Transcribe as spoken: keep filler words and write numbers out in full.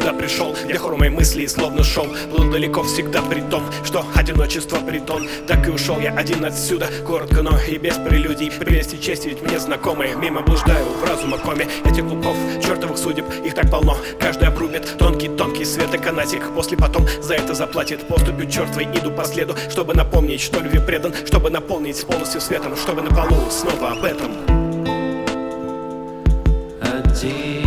сюда пришел, где хор моей мысли словно шел. Был далеко всегда при том, что одиночество притон. Так и ушел я один отсюда, коротко, но и без прелюдий. Прелести чести ведь мне знакомые. Мимо блуждаю в разум о коме этих клубков, чертовых судеб, их так полно. Каждый обрубит тонкий-тонкий светоканатик, после потом за это заплатит поступью чертвой. Иду по следу, чтобы напомнить, что любви предан, чтобы наполнить полностью светом, чтобы на полу снова об этом. Один